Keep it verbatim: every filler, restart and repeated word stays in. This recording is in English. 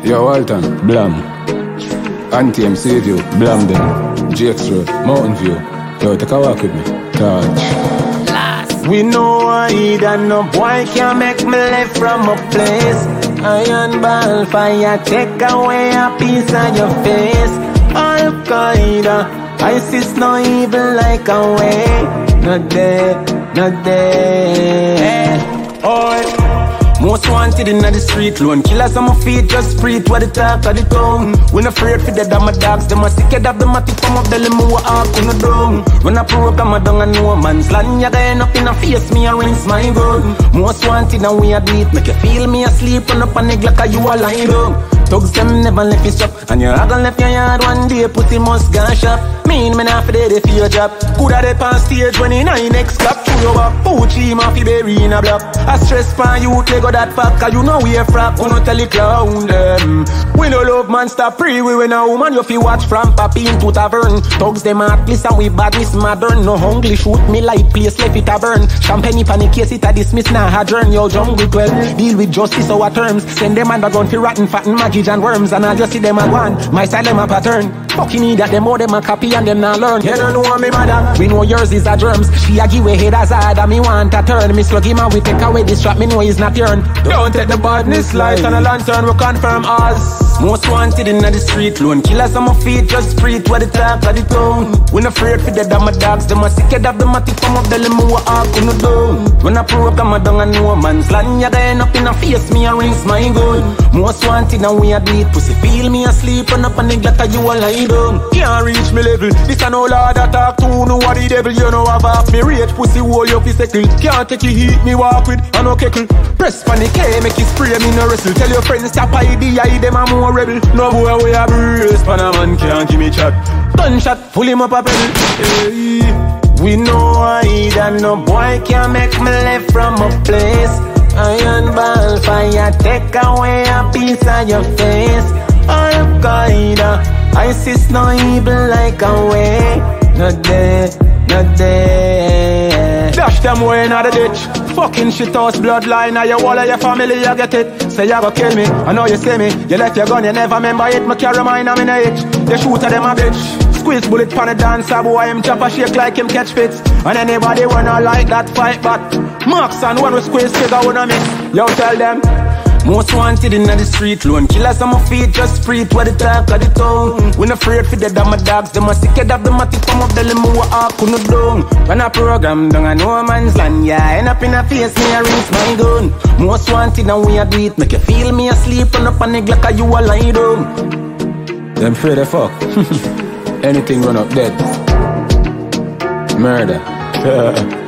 Yo, Walton, Blam. Anthem, Save You, Blam them. G X Road, Mountain View. Yo, take a walk with me. Touch. We know I eat and no boy can make me live from a place. Iron ball fire, take away a piece of your face. Al-Qaeda, ISIS no evil like a way. Not there, not there. Alright. Most wanted in the street, lone killers on my feet, just breathe what the talk of the town. We not afraid for the damn dogs, them a sick head of them a tip from up belly, move up in the dome. When I program a dung and no man's land, you end up in a face, me a rinse my gun. Most wanted and we a beat, make you feel me asleep, and up a nigga like you a lie down. Thugs them never left his shop, and you're gonna left your yard one day, pussy must gone shop. Mean me not for the for your job. Coulda dey on stage when he nine next clap through your back. Poochie him off he bury in a block. I stress pan you take go that fuck, cause you know we a frack. We no tell the clown them. We no love man stop free. We when a woman you fi watch from papi into tavern. Thugs them heartless and we badness modern. No hungry shoot me like place left it a burn. Champagne panic case it a dismiss now adjourn. Yo jungle twelve deal with justice our terms. Send them and gun fi rotten fatten magic and worms, and I just see them a one. My style them a pattern. Fucking need that them all them a copy and them not learn. You don't know me mother. We know yours is a germs. She a give away head as hard and me want a turn. Me slug him and we take away this trap. Me know he's not yourn. Don't take the badness light and a lantern. We confirm us. Most wanted in the street, lone killers on my feet, just breathe what the talk of the town. We not afraid for the damn dogs. Them a sick head of them a tip from up belly, move up in the dome. When I program a dung and no man's land, you end up in a face, me a rinse my gun. Most wanted and we a beat, pussy feel me asleep and up a nigga like you a lie down. Can't reach me level, this a no lord that talk to, no what the devil, you know have off me rage, pussy wall you fi settle. Can't take you heat, me walk with, I no keckle. Press panic, hey, make you spray, me no wrestle. Tell your friends stop I D I, them a more rebel. No boy we a brace, pan a man can't give me chat. Gunshot, pull him up a pedal. Hey. We know I eat and no boy can make me live from a place. Iron ball fire, take away a piece of your face. Al-Qaeda, ISIS no evil like a way. Not there, not there. Dash them way in the ditch. Fucking shit house bloodline, now your wall of your family, you get it. Say you go kill me, I know you see me. You left your gun, you never remember it. Me carry mine, I'm in a itch. You shoot at them a bitch. Squeeze bullet pan a dancer, boy, him chop a shake like him catch fits. And anybody wanna like that fight back. Marks and when we squeeze figure wanna miss. Yo tell them. Most wanted in the street, lone killers on my feet, just breathe what the talk of the town. We not afraid for the damn dogs, them a sick head of them a tip from up belly, move up in the dome. When I program down a no man's land, yeah, end up in a face, me a rinse my gun. Most wanted and we a do it, make you feel me asleep and up a nigga like you a lie down. Them afraid of fuck. Anything run up dead. Murder.